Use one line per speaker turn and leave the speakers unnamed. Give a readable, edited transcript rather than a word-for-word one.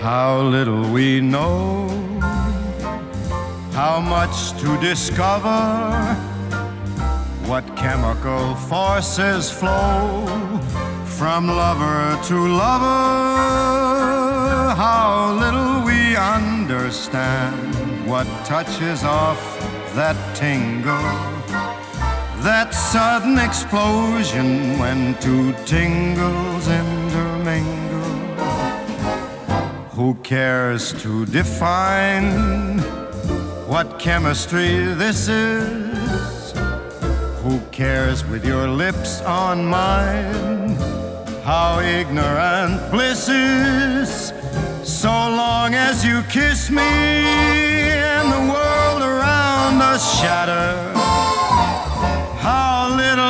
How little we know, how much to discover, what chemical forces flow from lover to lover. How little we understand what touches off that tingle, that sudden explosion when two tingles intermingle. Who cares to define what chemistry this is? Who cares with your lips on mine how ignorant bliss is? So long as you kiss me and the world around us shatter, how little